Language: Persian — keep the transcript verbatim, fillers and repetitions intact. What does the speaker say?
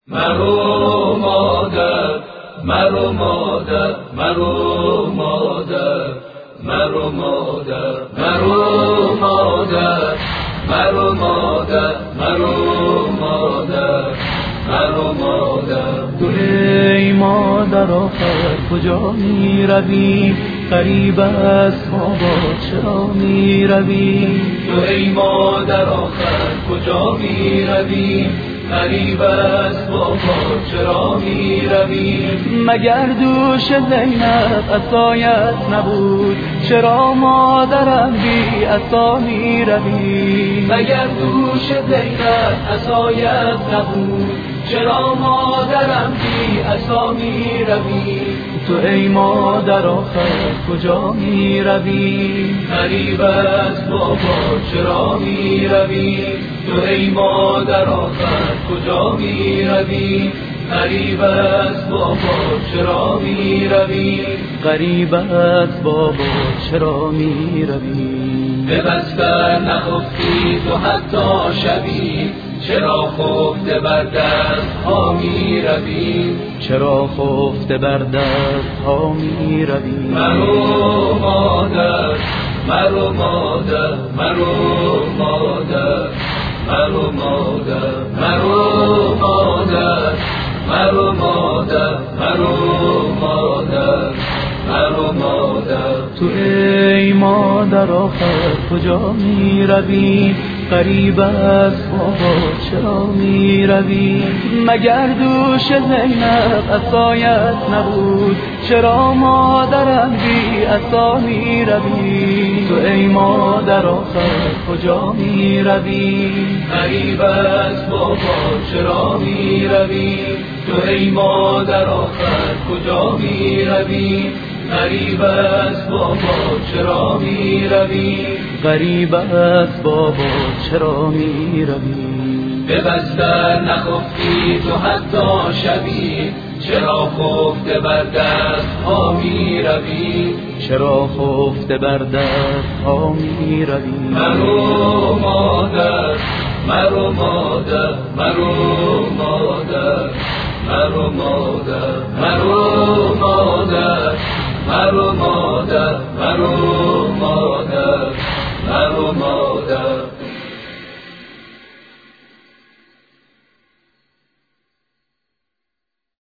مرو مادر، مرو مادر، مرو مادر، مرو مادر، مرو مادر، مرو مادر، مرو مادر، مرو مادر. تو ای مادر آخر کجا می روی؟ غریب است بابا چرا می روی؟ تو ای مادر آخر کجا می روی؟ غریب است بابا چرا می روی؟ مگر دوش زینب عصایت نبود؟ چرا مادرم بی عصا می روی؟ مگر دوش زینب عصایت نبود؟ چرا مادرم بی عصا می روی؟ تو ای مادر آخر کجا می روی؟ غریب است بابا چرا می روی؟ تو ای مادر آخر کجا می روی؟ غریب است بابا چرا می روی؟ غریب است بابا چرا می روی؟ به بستر نخفتی تو حتی شبی، چرا خفته بر دست ها می روی؟ چرا خفته بر دست ها می روی؟ مرو مادر، مرو مادر، مرو مادر، مرو مادر، مرو مادر، مرو مادر، مرو مادر، مرو مادر. تو ای مادر آخر کجا می روی؟ غریب است بابا چرا می روی؟ مگر دوش زینب عصایت نبود؟ چرا مادرم بی عصا می روی؟ تو ای مادر آخر کجا می روی؟ غریب است بابا چرا می روی؟ تو ای مادر آخر کجا می روی؟ غریب است بابا چرا می روی؟ غریب است بابا چرا می روی؟ به بستر نخفتی تو حتی شبی، چرا خفته بر دست ها می روی؟ چرا خفته بر دست ها می روی؟ مرو مادر، مرو مادر، مرو مادر، مرو مادر، مرو مادر، مرو مادر، مرو مادر، مرو مادر.